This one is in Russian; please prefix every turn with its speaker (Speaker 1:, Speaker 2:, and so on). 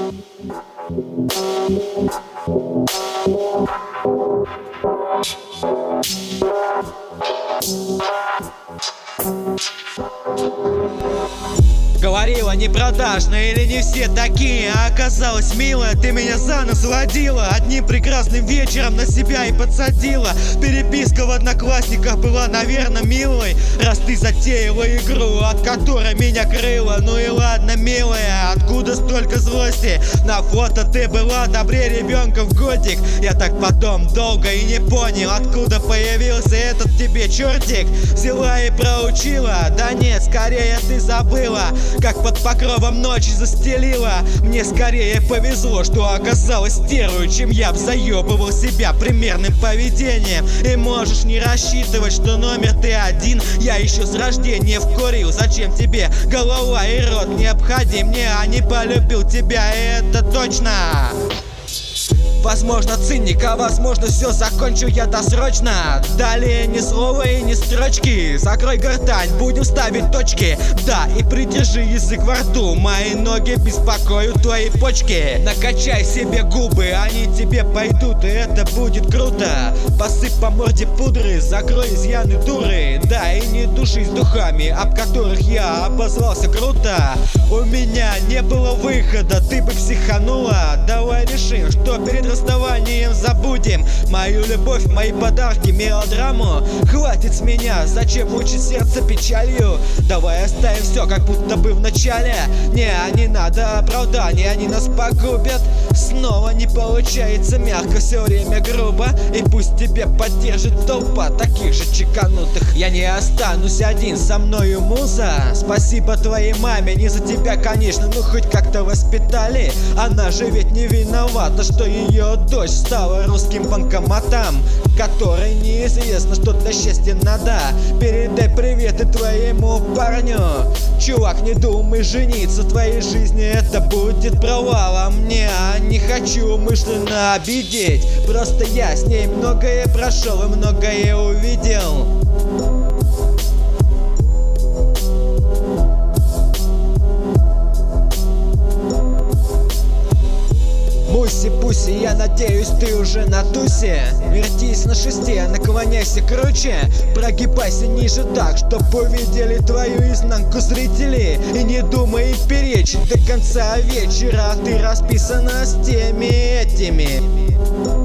Speaker 1: Говорила, не продажная или не все такие, а оказалась милая. Ты меня за нос водила, одним прекрасным вечером на себя и подсадила. Переписка в Одноклассниках была, наверное, милой, раз ты затеяла игру, от которой меня крыло. Ну и ладно, милая, откуда столько злости? На фото ты была добрее ребенка в годик. Я так потом долго и не понял, откуда появился этот тебе чертик. Взяла и проучила, да нет, скорее ты забыла, как под покровом ночи застелила. Мне скорее повезло, что оказалась стервой, чем я б заебывал себя примерным поведением. И можешь не рассчитывать, что номер ты один я еще с рождения вкурил. Зачем тебе голова и рот необходим? Я не полюбил тебя, и это точно. Возможно, циник, а возможно, все закончу я досрочно. Далее ни слова и ни строчки. Закрой гортань, будем ставить точки. Да, и придержи язык во рту. Мои ноги беспокоят твои почки. Накачай себе губы, они тебе пойдут, и это будет круто. Посыпь по морде пудры, закрой изъяны дуры. Да, и не душись духами, об которых я обозвался круто. У меня не было выхода, ты бы психанула. Давай решим, что перед расставанием забудем мою любовь, мои подарки, мелодраму. Хватит с меня, зачем мучить сердце печалью? Давай оставим все, как будто бы в начале. Не надо оправданий, они нас погубят. Снова не получается мягко, все время грубо. И пусть тебе поддержит толпа таких же чеканутых. Я не останусь один, со мною муза. Спасибо твоей маме, не за тебя, конечно, но хоть как-то воспитали. Она же ведь не виновата, что ее дочь стала русским банкоматом, которой неизвестно, что для счастья надо. Передай привет и твоему парню. Чувак, не думай жениться, в твоей жизни это будет провалом. Не хочу умышленно обидеть, просто я с ней многое прошел и многое увидел. Муси-пуси, я надеюсь, ты уже на тусе. Вертись на шесте, наклоняйся круче, прогибайся ниже так, чтоб увидели твою изнанку зрители. И не думай перечить до конца вечера, ты расписана с теми этими.